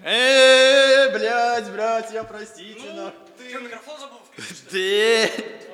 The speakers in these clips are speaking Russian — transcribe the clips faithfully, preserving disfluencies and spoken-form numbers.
Эээ, блядь, братья, простите, Ну, нахуй. ты что, микрофон забыл включить? Ты.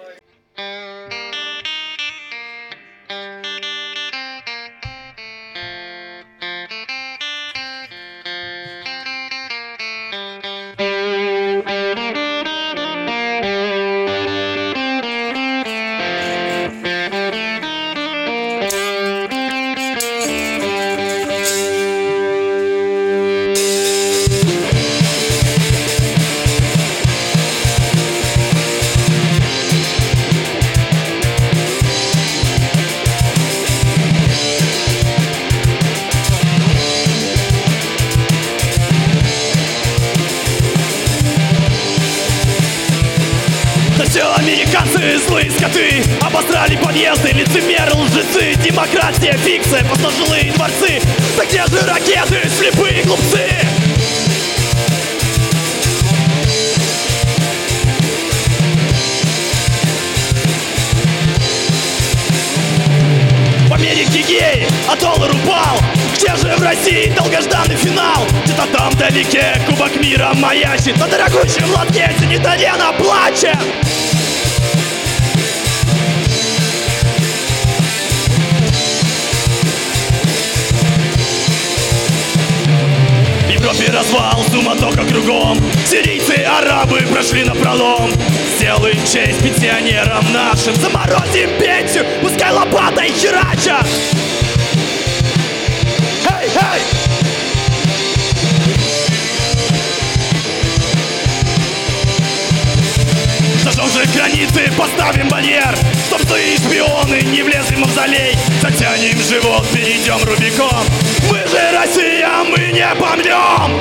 Все американцы злые скоты, обосрали подъезды, лицемеры, лжецы. Демократия, фикция, посножилые дворцы. Так где же ракеты, слепые глупцы? В Америке геи, а доллар упал. Где же в России долгожданный финал? Где-то там вдалеке кубок мира маячит. На дорогущем лотке сидит арена, плачет. В Европе развал, суматоха кругом. Сирийцы, арабы прошли напролом. Сделаем честь пенсионерам нашим. Заморозим пенсию, пускай лопатой херачат. Эй, эй! Зажжем же границы, поставим барьер, чтоб злые шпионы не влезли в мавзолей. Затянем живот, перейдем Рубикон. Мы же Россия, мы не помрем!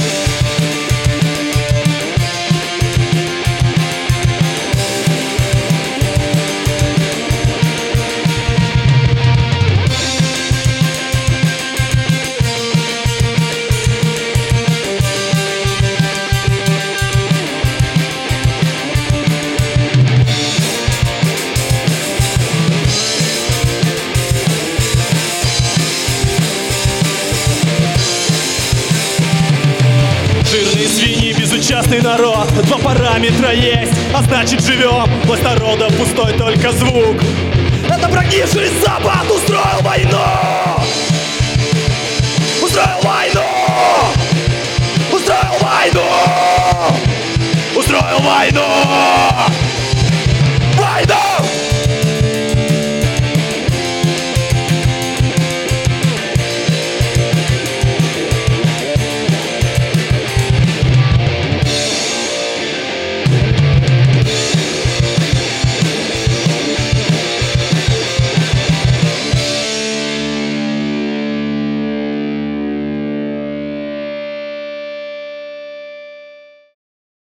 Жирные свиньи, безучастный народ. Два параметра есть, а значит живем. Власть народа пустой только звук. Это прогнивший Запад устроил войну. Устроил войну. Устроил войну. Устроил войну.